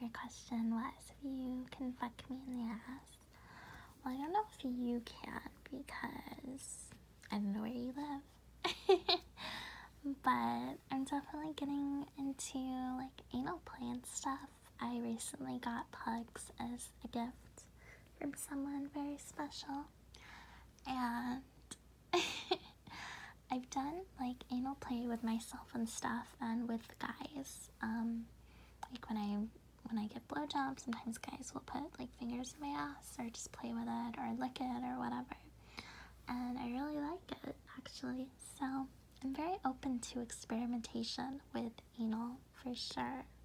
your question was if you can fuck me in the ass. Well, I don't know if you can because I don't know where you live. But I'm definitely getting into like anal play and stuff. I recently got pugs as a gift from someone very special. And I've done like anal play with myself and stuff and with guys. Like when I get blowjobs, sometimes guys will put like fingers in my ass or just play with it or lick it or whatever. And I really like it actually. So I'm very open to experimentation with anal for sure.